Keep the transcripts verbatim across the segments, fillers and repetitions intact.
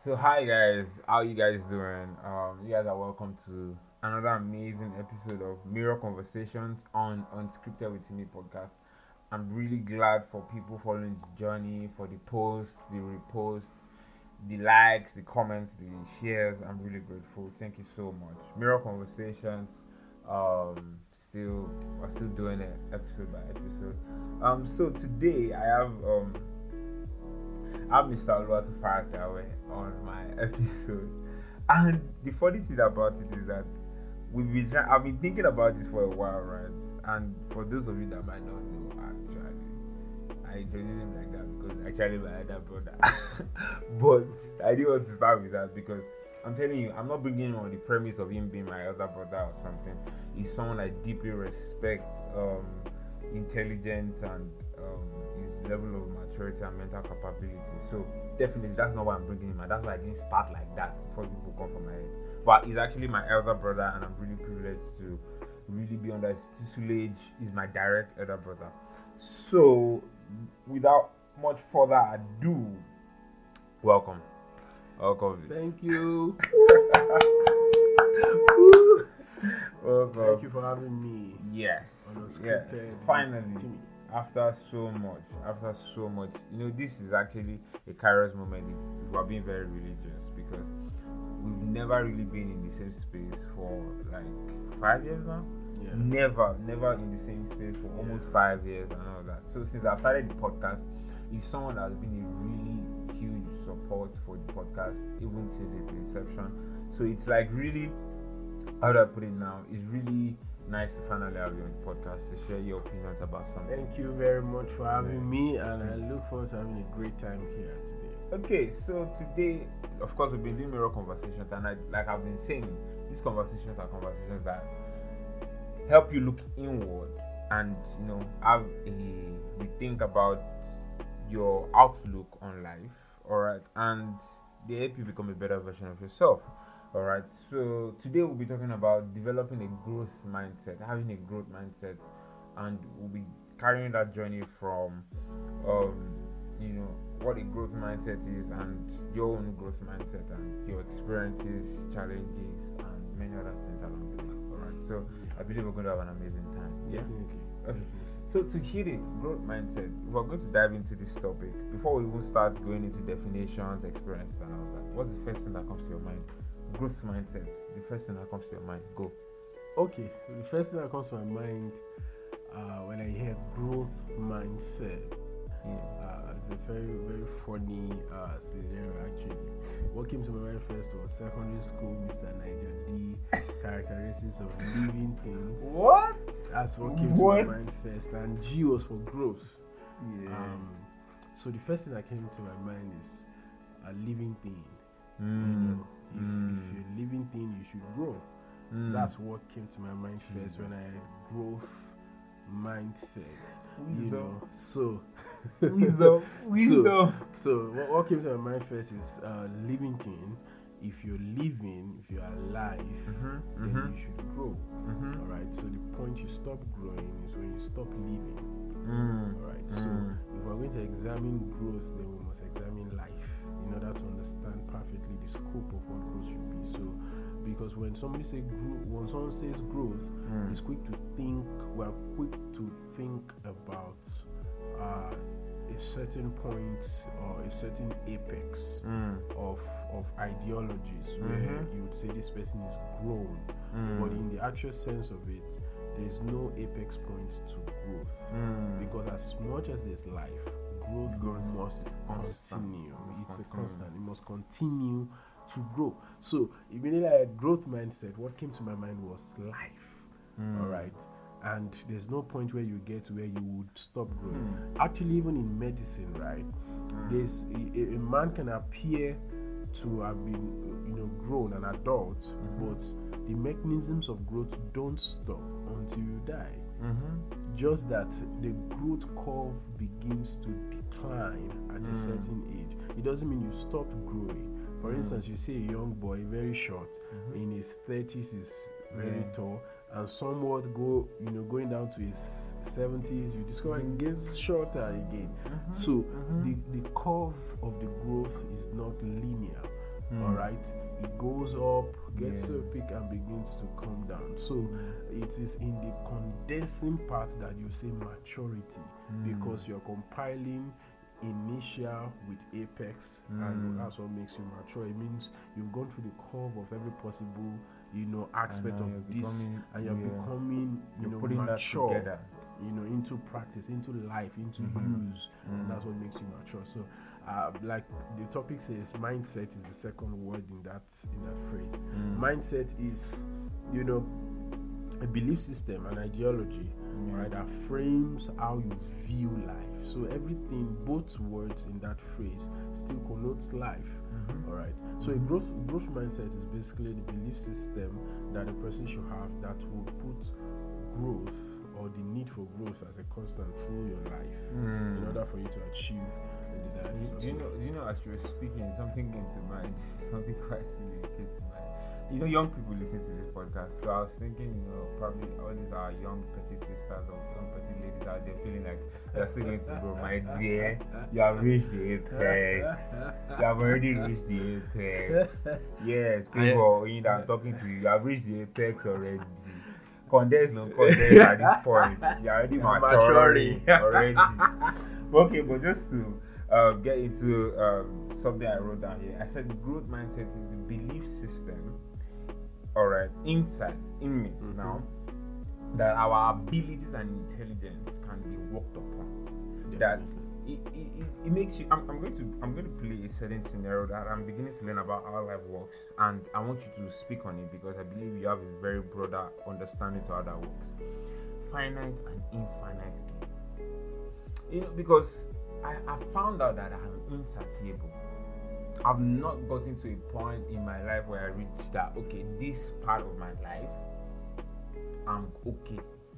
So hi guys, how you guys doing? Um, you guys are welcome to another amazing episode of Mirror Conversations on Unscripted with Me podcast. I'm really glad for people following the journey, for the posts, the reposts, the likes, the comments, the shares. I'm really grateful. Thank you so much. Mirror Conversations, um, still we're still doing it episode by episode. Um, so today I have um I'm mister Oluwatu Farasawe on my episode. And the funny thing about it is that we've been try- I've been thinking about this for a while, right? And for those of you that might not know, actually, I introduced him like that because actually my other brother. But I didn't want to start with that because I'm telling you, I'm not bringing him on the premise of him being my elder brother or something. He's someone I deeply respect, um, intelligent and um, his level of maturity and mental capability. So definitely that's not why I'm bringing him, and that's why I didn't start like that before people come from my head. But he's actually my elder brother, and I'm really privileged to really be under his tutelage. He's my direct elder brother. So without much further ado, welcome, welcome. Thank you. Welcome. Thank you for having me. Yes, on yes. Unscripted Finally, Team. after so much, after so much, you know, this is actually a Kairos moment if we are being very religious because we've never really been in the same space for like five years now. Yeah. Never, never in the same space for almost five years and all that. So since I started the podcast, he's someone that has been a really huge support for the podcast even since its inception. So it's like really, how do I put it now? It's really nice to finally have you on the podcast to share your opinions about something. Thank you very much for having me, and I look forward to having a great time here today. Okay, so today, of course, we've been doing mirror conversations, and I, like I've been saying, these conversations are conversations that help you look inward and you know have a rethink about your outlook on life. All right, and they help you become a better version of yourself. All right, so today we'll be talking about developing a growth mindset, having a growth mindset, and we'll be carrying that journey from, um, you know, what a growth mindset is and your own growth mindset and your experiences, challenges, and many other things along the way. All right, so I believe we're going to have an amazing time. Yeah. Definitely. Okay. So to hit it, growth mindset, we're going to dive into this topic. Before we even start going into definitions, experiences, and all that, what's the first thing that comes to your mind? Growth mindset. The first thing that comes to your mind. Go. Okay, the first thing that comes to my mind uh, when I hear growth mindset, Yeah. uh, it's a very, very funny uh, scenario actually. What came to my mind first was secondary school, Mister Niger D, characteristics of living things. What? That's what came What? to my mind first, and G was for growth. Yeah. Um, so the first thing that came to my mind is a living thing. You mm. know, if, Mm. if you're a living thing, you should grow. Mm. That's what came to my mind first when I Jesus. had growth mindset. You Wisdom. know, so Wisdom. Wisdom. So what, what came to my mind first is uh, living thing. If you're living, if you're alive, Mhm, then mhm. you should grow. Mhm. All right. So the point you stop growing is when you stop living. Mm. All right. So Mm. if we're going to examine growth, then we must examine life in order to understand perfectly the scope of what growth should be. So, because when somebody say grow, when someone says growth, Mm. it's quick to think. We're quick to think about uh, a certain point or a certain apex Mm. of of ideologies where Mhm. you would say this person is grown, Mm. but in the actual sense of it, there's no apex points to growth. Mm. Because as much as there's life, growth Growth must is constant. continue. Must It's a continue. constant. It must continue to grow. So immediately I had growth mindset, what came to my mind was life. Mm. All right. And there's no point where you get to where you would stop growing. Mm. Actually, even in medicine, right? Mm. There's a, a man can appear to have been, you know, grown an adult, Mhm. but the mechanisms of growth don't stop until you die. Mhm. Just that the growth curve begins to decline at Mm. a certain age. It doesn't mean you stop growing. For Mm. instance, you see a young boy, very short, Mhm. in his thirties is very Yeah. tall, and somewhat go, you know, going down to his seventies, you discover he gets shorter again. Mhm. So Mhm. the, the curve of the growth is not linear. Mm. All right, it goes up, gets Yeah. to a peak, and begins to come down. So it is in the condensing part that you say maturity, Mm. because you're compiling initial with apex, Mm. and that's what makes you mature. It means you've gone through the curve of every possible, you know, aspect now of you're this, becoming- and you're yeah. becoming, you You're know, putting that mature, together. you know, into practice, into life, into Mhm. use, Mm. and that's what makes you mature. So, uh, like the topic says, mindset is the second word in that in that phrase. Mm. Mindset is, you know, a belief system, an ideology, Yeah. right, that frames how you view life. So everything, both words in that phrase, still connotes life. Mhm. All right. So a growth growth mindset is basically the belief system that a person should have that will put growth or the need for growth as a constant through your life Mm. in order for you to achieve the desired Do you, results. do you know? Do you know? As you were speaking, something came to mind. Something quite silly came to mind. You know, young people listen to this podcast, so I was thinking, you know, probably all these are young petite sisters or young petite ladies out there feeling like they're still going to grow. My dear, you have reached the apex. You have already reached the apex. Yes, people, you know, I'm talking to you. You have reached the apex already. Condense, no condense at this point. You're already You're maturing maturing. already. Okay, but just to uh, get into um, something I wrote down here, I said growth mindset is the belief system, all right, inside, in me Mhm. now, that our abilities and intelligence can be worked upon. That it, it, it, it makes you. I'm, I'm going to I'm going to play a certain scenario that I'm beginning to learn about how life works, and I want you to speak on it because I believe you have a very broader understanding to how that works. Finite and infinite gain. You know, because I, I found out that I'm insatiable. I've not gotten to a point in my life where I reach that, okay, this part of my life, I'm okay.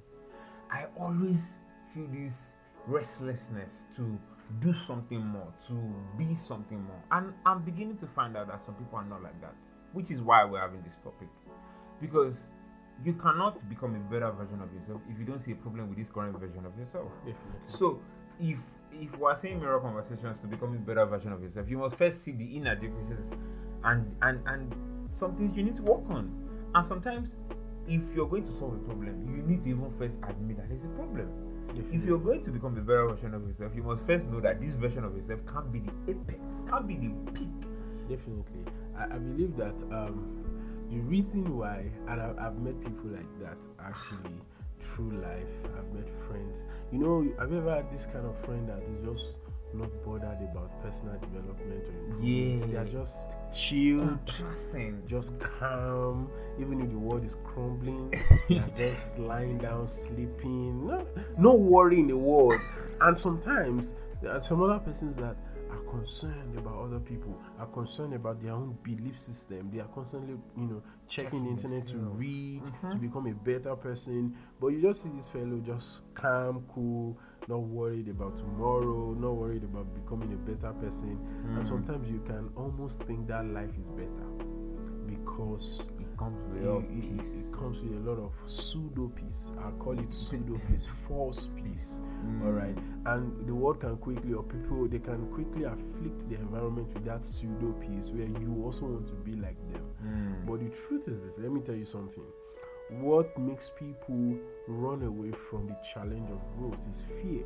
I always feel this restlessness to do something more, to be something more. And I'm beginning to find out that some people are not like that, which is why we're having this topic. Because you cannot become a better version of yourself if you don't see a problem with this current version of yourself. Definitely. So if if we're saying mirror conversations to become a better version of yourself, you must first see the inadequacies and and and some things you need to work on. And sometimes if you're going to solve a problem, you need to even first admit that there's a problem. Definitely. If you're going to become a better version of yourself, you must first know that this version of yourself can't be the apex, can't be the peak. Definitely. I, I believe that um, the reason why, and I, I've met people like that actually through life. I've met friends. You know, have you ever had this kind of friend that is just not bothered about personal development or improvement? Yeah. They are just chill, Complacent. just calm, even if the world is crumbling. They are just lying down, sleeping. No, no worry in the world. And sometimes there are some other persons that are concerned about other people, are concerned about their own belief system. They are constantly, you know, checking the internet to themselves. read, Mhm. to become a better person. But you just see this fellow just calm, cool, not worried about tomorrow, not worried about becoming a better person. And Mm. sometimes you can almost think that life is better because It comes with it, your it- it- peace. it comes with a lot of pseudo peace. I call it pseudo peace, false peace. Mm. All right, and the world can quickly, or people, they can quickly afflict the environment with that pseudo peace, where you also want to be like them. Mm. But the truth is this. Let me tell you something. What makes people run away from the challenge of growth is fear.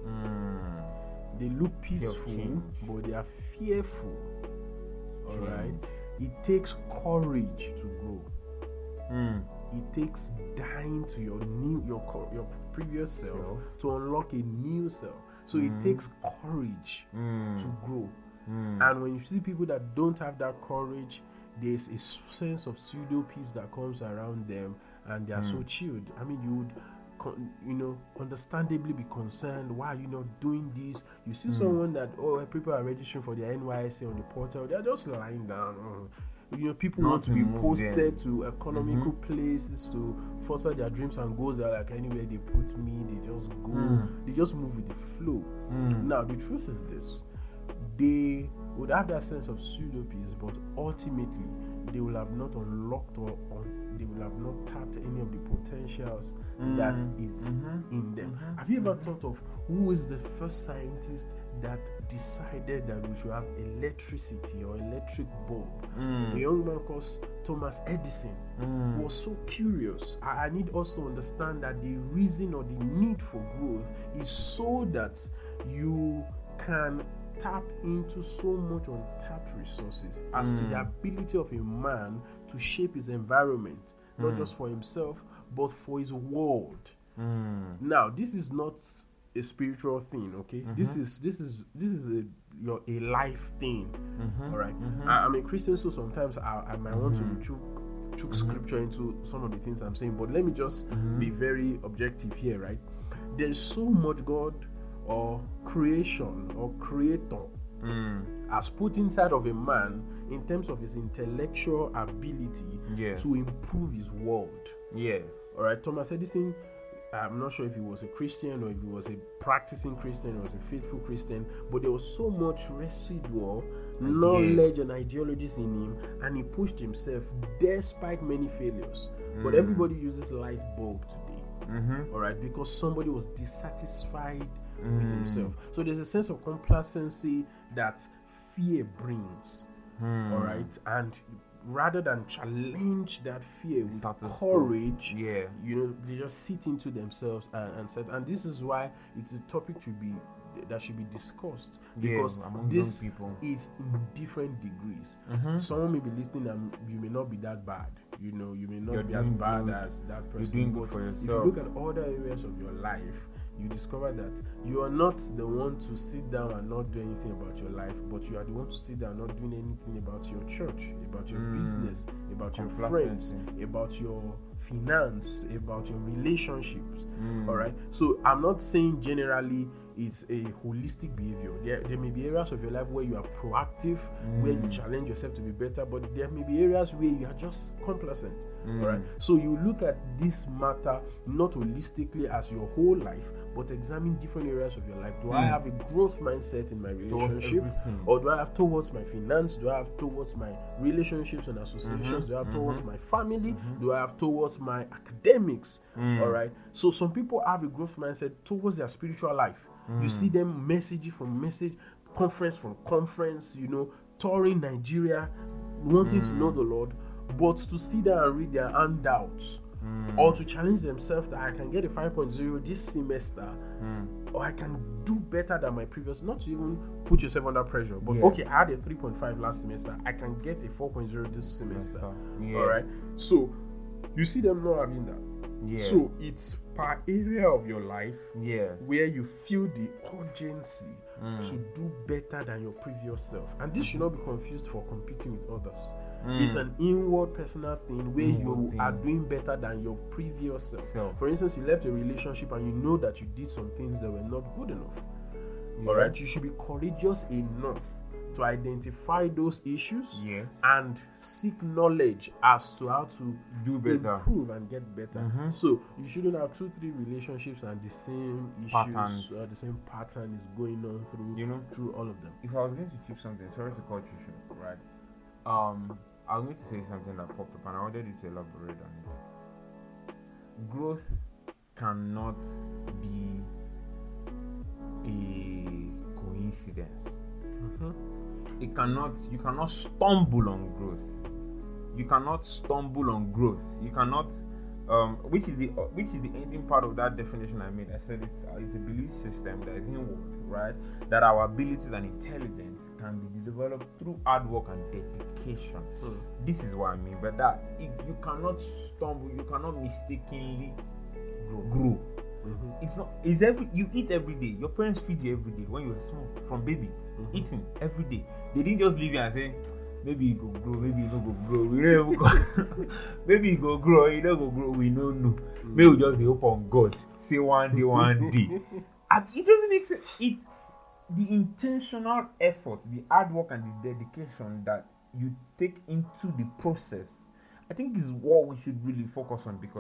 Mm. They look peaceful, change. but they are fearful. All Change. right. It takes courage to grow. Mm. It takes dying to your new, your co- your previous self, Self. to unlock a new self. So Mm. it takes courage Mm. to grow. Mm. And when you see people that don't have that courage, there's a s- sense of pseudo peace that comes around them, and they are so Mm. chilled. I mean, you would, con- you know, understandably be concerned. Why are you not doing this? You see Mm. someone that, oh, people are registering for their N Y S A on the portal. They are just lying down. Oh. You know, people want to be Nothing move posted them. to economical Mhm. places to foster their dreams and goals. They're like, anywhere they put me, they just go. Mm. They just move with the flow. Mm. Now, the truth is this: they would have that sense of pseudo peace, but ultimately they will have not unlocked or, or they will have not tapped any of the potentials Mm. that is Mhm. in them. Mhm. Have you ever thought of who is the first scientist that decided that we should have electricity or electric bulb? Mm. A young man called Thomas Edison Mm. was so curious. I, I need us to understand that the reason or the need for growth is so that you can tap into so much untapped resources as to Mm. the ability of a man to shape his environment, not Mm. just for himself, but for his world. Mm. Now, this is not a spiritual thing, okay? This Mhm. is this is this is a your a life thing. Mhm. All right. Mhm. I, I'm a Christian, so sometimes I, I might want Mhm. to chook, chook scripture into some of the things I'm saying, but let me just Mhm. be very objective here, right? There's so much God or creation or creator Mm. has put inside of a man in terms of his intellectual ability Yes. to improve his world. Yes. All right, Thomas Edison, I'm not sure if he was a Christian or if he was a practicing Christian or was a faithful Christian, but there was so much residual knowledge and ideologies in him, and he pushed himself despite many failures. But Mm. everybody uses light bulb today, Mhm. all right, because somebody was dissatisfied with Mm. himself. So there's a sense of complacency that fear brings, Mm. all right, and rather than challenge that fear with Status quo. courage, Yeah. you know, they just sit into themselves and, and said, and this is why it's a topic to be that should be discussed, Yeah, because among this young people. is in different degrees. Mhm. Someone may be listening and you may not be that bad, you know, you may not You're be as doing bad good. as that You're person. doing good But for if yourself. you look at other areas of your life, you discover that you are not the one to sit down and not do anything about your life, but you are the one to sit down not doing anything about your church, about your Mm. business, about your Complacency. friends, about your finance, about your relationships. Mm. All right. So I'm not saying generally it's a holistic behavior. There, there may be areas of your life where you are proactive, where you Mm. challenge yourself to be better, but there may be areas where you are just complacent. Mm. All right. So you look at this matter not holistically as your whole life, but examine different areas of your life. Do I Mm. have a growth mindset in my Towards relationship, everything. or do I have towards my finance? Do I have towards my relationships and associations? Mhm, Do I have towards mhm. my family? Mhm. Do I have towards my academics? Mm. All right. So some people have a growth mindset towards their spiritual life. You Mm. see them message from message, conference from conference, you know, touring Nigeria, wanting to Mm. know the Lord, but to sit down and read their handouts, Mm. or to challenge themselves that I can get a five point oh this semester, Mm. or I can do better than my previous. Not to even put yourself under pressure, but Yeah. okay, I had a three point five last semester, I can get a four point oh this semester. Yeah. All right. So you see them not having that. Yeah. So it's per area of your life yes. where you feel the urgency Mm. to do better than your previous self. And this should not be confused for competing with others. Mm. It's an inward personal thing where Inward you are thing. doing better than your previous self. Self. For instance, you left a relationship and you know that you did some things that were not good enough. Yeah. All right, you should be courageous enough to identify those issues Yes. and seek knowledge as to how to Do better. improve and get better. Mhm. So you shouldn't have two, three relationships and the same issues Patterns. or the same pattern is going on through You know, through all of them. if I was going to chip something, sorry to cut you short, right? Um, I was going to say something that popped up, and I wanted you to elaborate on it. Growth cannot be a coincidence. Mm-hmm. It cannot. You cannot stumble on growth. You cannot stumble on growth. You cannot. Um, which is the which is the ending part of that definition I made. I said it's uh, it's a belief system that is inward, right? That our abilities and intelligence can be developed through hard work and dedication. Mm. This is what I mean. But that it, you cannot stumble. You cannot mistakenly grow. grow. Mm-hmm. It's not. It's every. You eat every day. Your parents feed you every day when you were small, from baby, Mhm. eating every day. They didn't just leave you and say, maybe you go grow, maybe you no go grow. We don't even go. Maybe you go grow, you don't go grow. We don't know. Mm. Maybe we just be hope on God. Say one day, one day. And it doesn't make sense. It the intentional effort, the hard work, and the dedication that you take into the process, I think is what we should really focus on, because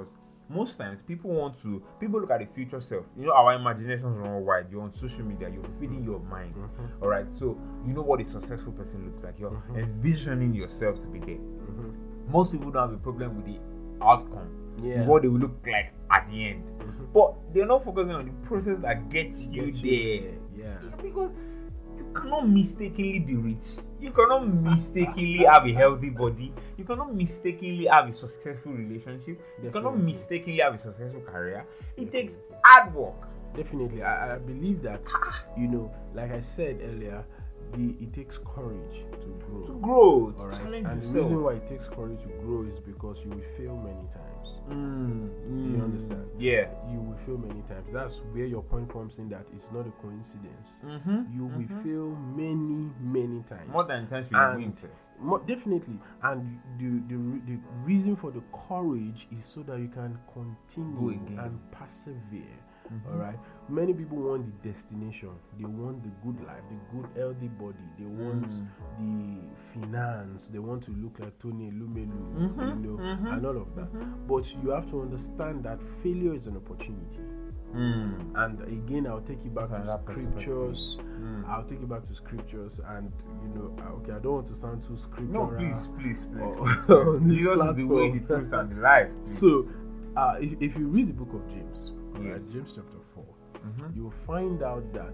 most times people want to people look at the future self. You know, our imaginations run wide. You're on social media, you're feeding your mind. Mm-hmm. All right, so you know what a successful person looks like. You're Mm-hmm. envisioning yourself to be there. Mm-hmm. Most people don't have a problem with the outcome, Yeah. what they will look like at the end, Mm-hmm. but they're not focusing on the process that gets you Gets there. you there. Yeah. Because you cannot mistakenly be rich. You cannot mistakenly have a healthy body. You cannot mistakenly have a successful relationship. You cannot Definitely. mistakenly have a successful career. It Definitely. takes hard work. Definitely, I, I believe that, you know, like I said earlier, the it takes courage to grow. To grow, to All right, challenge and the yourself. reason why it takes courage to grow is because you will fail many times. Mm, Do you mm, understand? Yeah. You will fail many times. That's where your point comes in. That it's not a coincidence. Mm-hmm. You will mhm. fail many, many times. More than intentionally And- doing so. Mo- definitely, and the, the re- the reason for the courage is so that you can continue Go again. and persevere. Mhm. All right. Many people want the destination. They want the good life, the good healthy body. They want Mm. the finance. They want to look like Tony Elumelu, Mhm, you know, mhm, and all of that. mhm. But you have to understand that failure is an opportunity. Mm. And again, I'll take you back That's to another perspective. scriptures. Mm. I'll take you back to scriptures, and you know, uh, okay, I don't want to sound too scriptural. No, please, please, please. Oh, please, on please. this Jesus is the way, the platform. truth, and the life. please. So, uh, if, if you read the book of James, Yes. right, James chapter four, Mhm. you will find out that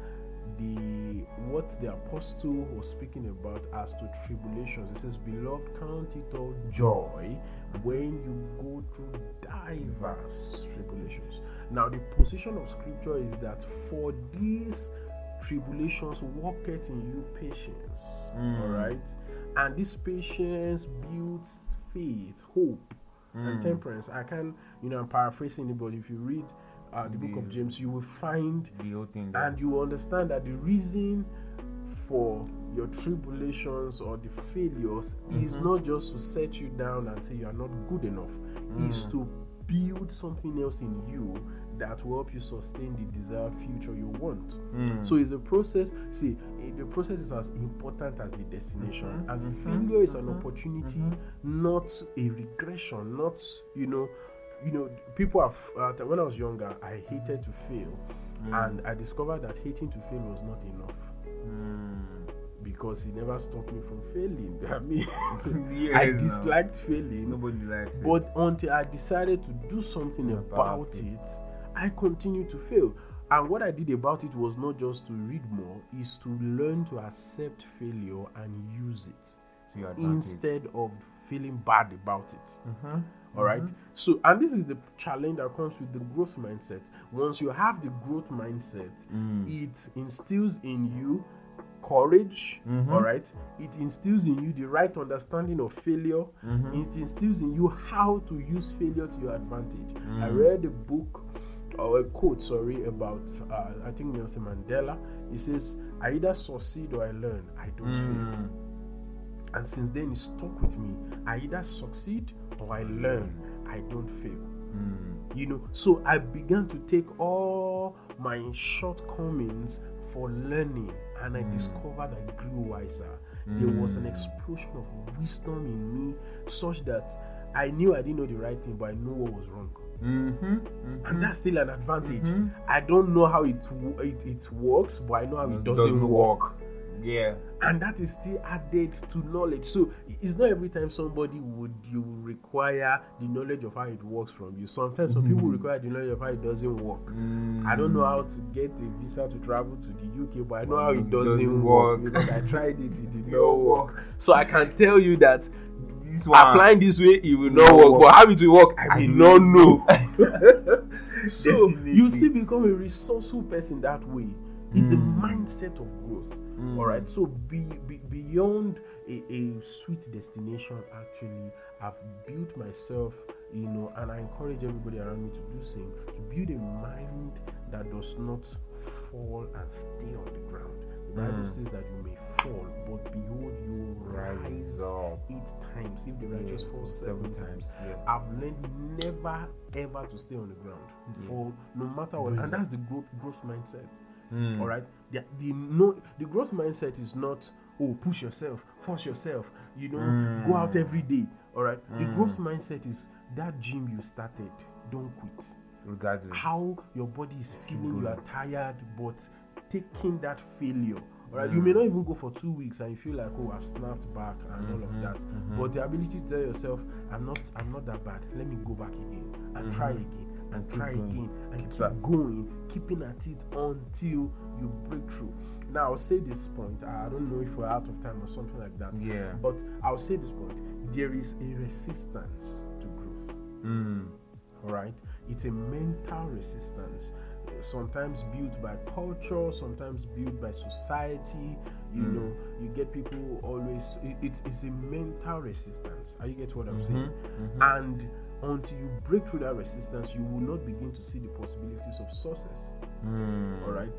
the what the apostle was speaking about as to tribulations. It says, "Beloved, count it all joy when you go through diverse tribulations." Now, the position of Scripture is that for these tribulations worketh in you patience. Mm. All right, and this patience builds faith, hope, and Mm. temperance. I can, you know, I'm paraphrasing it, but if you read uh, the book of The- James, you will find The whole thing. there. and you will understand that the reason for your tribulations or the failures is Mhm. not just to set you down and say you are not good enough, is Mm. to build something else in you that will help you sustain the desired future you want. Mm. So it's a process. See, eh, the process is as important as the destination, Mhm, and mhm, failure is an mhm, opportunity, mhm. not a regression. Not, you know, you know, people have. Uh, when I was younger, I hated to fail, Mm. and I discovered that hating to fail was not enough Mm. because it never stopped me from failing. I mean, Yes, I no. disliked failing, Nobody likes it. but until I decided to do something About about it. it, I continued to fail. And what I did about it was not just to read more, is to learn to accept failure and use it to your advantage. instead of feeling bad about it. Mhm. All right. Mhm. So, and this is the challenge that comes with the growth mindset. Once you have the growth mindset, Mm. it instills in you courage. Mhm. All right. It instills in you the right understanding of failure. Mhm. It instills in you how to use failure to your advantage. I Mm. read a book or a quote, sorry, about uh, I think Nelson Mandela. He says, "I either succeed or I learn. I don't fail." Mm. And since then, it stuck with me. I either succeed or I learn. I don't fail. Mm. You know, so I began to take all my shortcomings for learning, and I Mm. discovered I grew wiser. There was an Mm. explosion of wisdom in me, such that I knew I didn't know the right thing, but I knew what was wrong. Mhm. Mhm. And that's still an advantage. Mhm. I don't know how it, wo- it it works, but I know how it doesn't, work. Yeah. And that is still added to knowledge. So it's not every time somebody would you require the knowledge of how it works from you. Sometimes some people Mhm. require the knowledge of how it doesn't work. Mm. I don't know how to get a visa to travel to the U K, but I know how it It doesn't, doesn't work, work. because I tried it, it did not Don't work. work. So I can tell you that This one. applying this way it will not No work, work. but how it will work, I, I may don't not know. So Definitely. you still become a resourceful person that way. It's a Mm. mindset of growth. Mm. All right. So be, be beyond a, a sweet destination. Actually, I've built myself, you know, and I encourage everybody around me to do same. To build a mind that does not fall and stay on the ground. The Bible Mm. says that you may fall, but behold, you will Rise rise up. eight times. If the righteous Yeah, fall seven times. Yeah. I've learned never ever to stay on the ground Yeah. for no matter what, Wisdom. and that's the growth growth mindset. Mm. All right, the the no the growth mindset is not, oh, push yourself, force yourself, you know, Mm. go out every day. All right, the Mm. growth mindset is that gym you started. don't quit. Regardless. How your body is feeling, good. you are tired, but taking that failure. Alright, Mm. you may not even go for two weeks and you feel like, oh, I've snapped back and Mhm, all of that. mhm. But the ability to tell yourself, I'm not, I'm not that bad. Let me go back again and try Mhm. again and And keep try going. again and Keep keep that. going, keeping at it until you break through. Now, I'll say this point. I don't know if we're out of time or something like that. Yeah. But I'll say this point. There is a resistance to growth. Mm. Alright, it's a mental resistance, sometimes built by culture, sometimes built by society. You Mm. know, you get people always. It, it's it's a mental resistance. Are you get what I'm Mhm, saying? mhm. And until you break through that resistance, you will not begin to see the possibilities of success. Mm. Alright,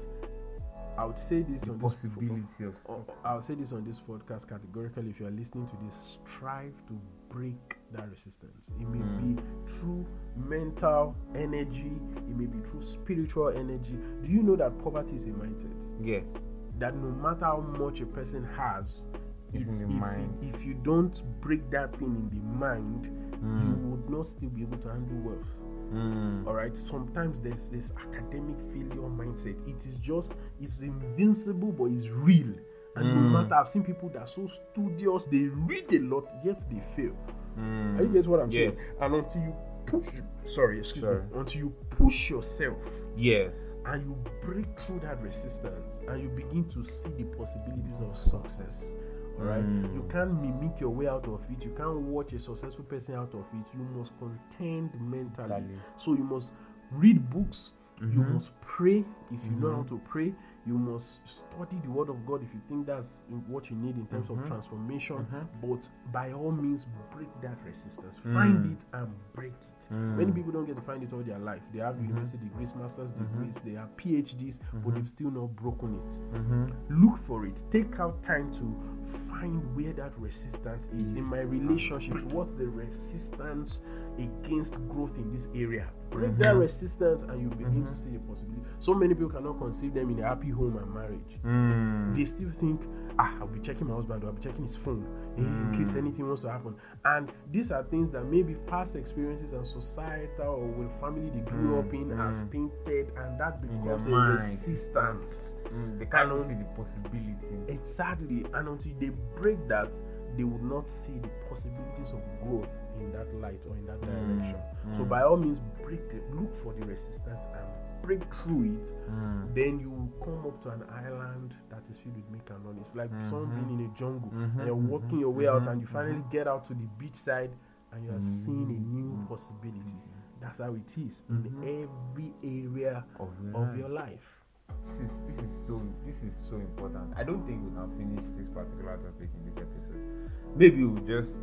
I would say this The on possibility this. of Oh, success. I'll say this on this podcast categorically. If you are listening to this, strive to break that resistance. It may Mm. be through mental energy, it may be through spiritual energy. Do you know that poverty is a mindset? Yes. That no matter how much a person has, It's it's in the if, mind. if you don't break that thing in the mind, Mm. you would not still be able to handle wealth. Mm. All right, sometimes there's this academic failure mindset. It is just, it's invincible, but it's real. And no Mm. matter, I've seen people that are so studious, they read a lot, yet they fail. Mm. Are you get what I'm Yes. saying? And until you push, sorry, excuse Sorry. me, until you push yourself Yes. and you break through that resistance and you begin to see the possibilities of success. All right, Mm. you can't mimic your way out of it. You can't watch a successful person out of it. You must contend mentally. Mentally. So you must read books. You Mhm. must pray if you know Mhm. how to pray. You must study the word of God if you think that's in what you need in terms Mhm. of transformation. Mhm. But by all means, break that resistance. Mm. Find it and break it. Mm. Many people don't get to find it all their life. They have Mhm. university degrees, master's Mhm. degrees, they have P H Ds, but Mhm. they've still not broken it. Mhm. Look for it. Take out time to find where that resistance is. In Is. my relationships, what's the resistance against growth in this area? Break that Mhm. resistance and you begin Mhm. to see the possibility. So many people cannot conceive them in a happy home and marriage. Mm. They still think, ah, I'll be checking my husband, or I'll be checking his phone in, in case Mm. anything wants to happen. And these are things that maybe past experiences and societal or with family they grew Mm. up in has Mm. painted, and that In becomes a their mind. resistance. Mm. They can't And even see the possibility. Exactly, and until they break that, they would not see the possibilities of growth in that light or in that Mm, direction. mm. So by all means, break it, look for the resistance and break through it. Mm. Then you will come up to an island that is filled with milk and honey. It's like Mhm. someone being in a jungle Mhm, and you're mhm, walking your way out mhm, and you finally mhm. get out to the beach side and you are seeing a new Mhm. possibility. That's how it is in Mhm. every area Of your of life. your life. This is this is so this is so important. I don't think we can finish this particular topic in this episode. Maybe we'll just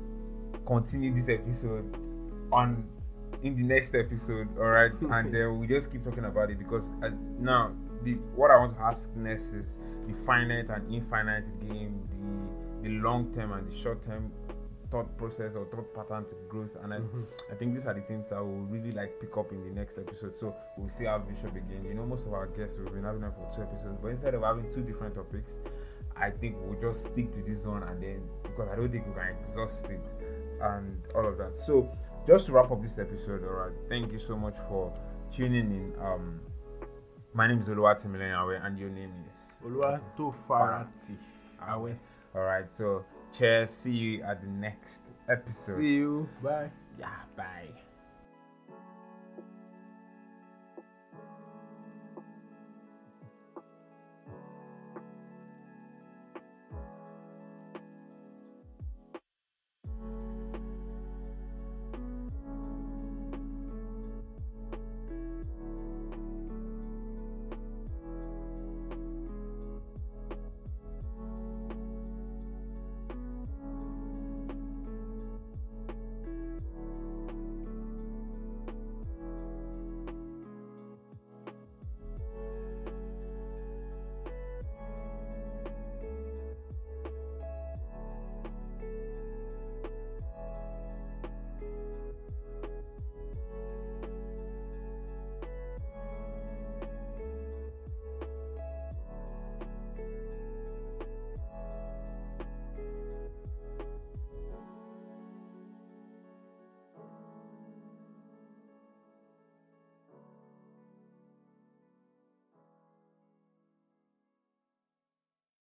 continue this episode on in the next episode, all right? And then we just keep talking about it because uh, now the what I want to ask next is the finite and infinite game, the the long term and the short term thought process or thought pattern to growth. And I, Mhm. I think these are the things that we'll really like pick up in the next episode. So we'll see how Bishop again. You know, most of our guests we've been having them for two episodes, but instead of having two different topics, I think we'll just stick to this one, and then because I don't think we can exhaust it and all of that. So just to wrap up this episode, all right. Thank you so much for tuning in. Um, my name is Oluwatimileyin Awe, and your name is Oluwatofarati Awe. All right. So cheers. See you at the next episode. See you. Bye. Yeah. Bye.